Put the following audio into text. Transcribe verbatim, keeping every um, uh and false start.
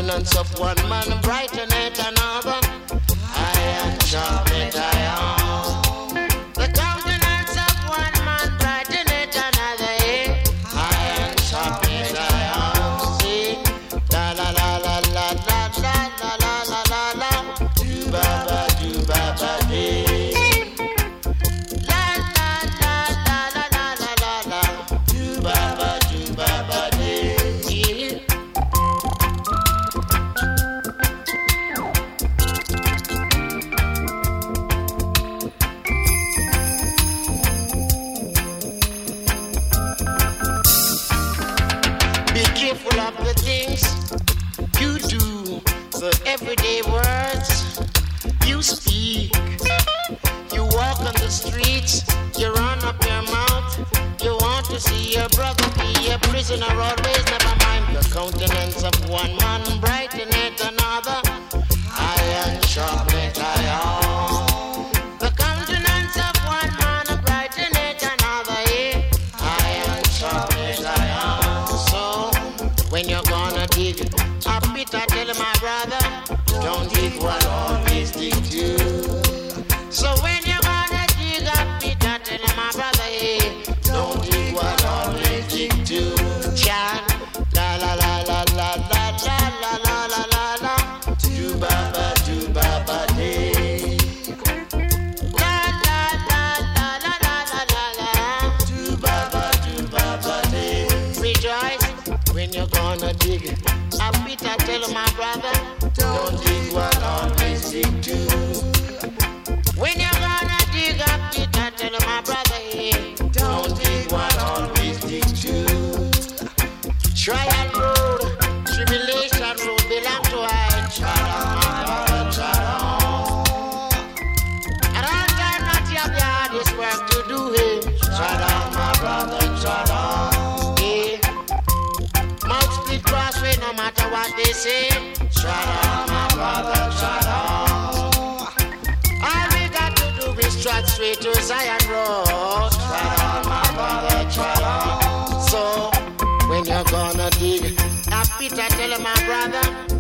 countenance of one man brighten it another. Iron sharpened iron. The countenance of one man brighten it another. Eh? Iron sharpened iron. See, la la la la la la la la la la la. Do ba ba do ba ba dee. La la la la la la la la la. Do ba ba do ba ba dee. Careful of the things you do, the everyday words you speak. You walk on the streets, you run up your mouth. You want to see your brother be a prisoner, always never mind. The countenance of one man brighten it another. Iron sharpened iron. The countenance of one man brighten it another. Eh? Iron sharpened iron. When you're gonna dig a bit, I tell my brother, don't dig one, always dig two. So when you're gonna dig a bit, I tell my brother, hey, don't dig one, always dig two. Chan, la la la la la la la la la la la. Do ba ba do ba ba day. La la la la la la la la la. Do ba ba do ba ba day. Rejoice. When you're gonna dig a bit, I tell my brother, don't dig one, always dig two. When you're gonna dig a bit, I tell my brother, hey, don't dig one, always dig two. Trial road, tribulation road, belong to I. Trial, my brother, trial. At all time, not yet the hardest work to do, hey. Trial, my brother, trial. Crossway, no matter what they say. Shut up, my brother, shut up. All we got to do is trot straight to Zion Road. Shut up, my brother, shut up. So, when you're gonna dig a pit, I tell my brother,